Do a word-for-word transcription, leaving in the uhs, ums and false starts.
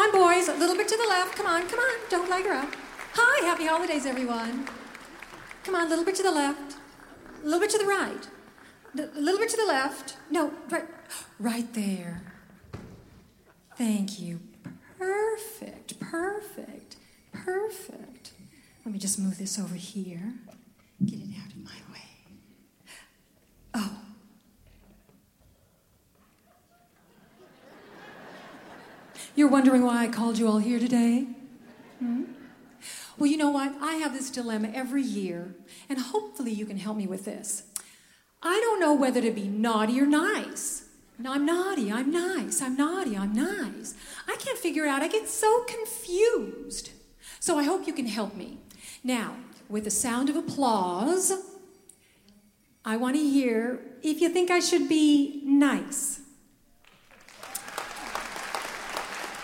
on, boys. A little bit to the left. Come on, come on. Don't leg her up. Hi, happy holidays, everyone. Come on, a little bit to the left. A little bit to the right. A little bit to the left. No, right, right there. Thank you. Perfect, perfect, perfect. Let me just move this over here. Get it out of my way. Oh. You're wondering why I called you all here today? Hmm? Well, you know what? I have this dilemma every year, and hopefully you can help me with this. I don't know whether to be naughty or nice. No, I'm naughty, I'm nice, I'm naughty, I'm nice. I can't figure it out. I get so confused. So I hope you can help me. Now, with the sound of applause, I want to hear if you think I should be nice.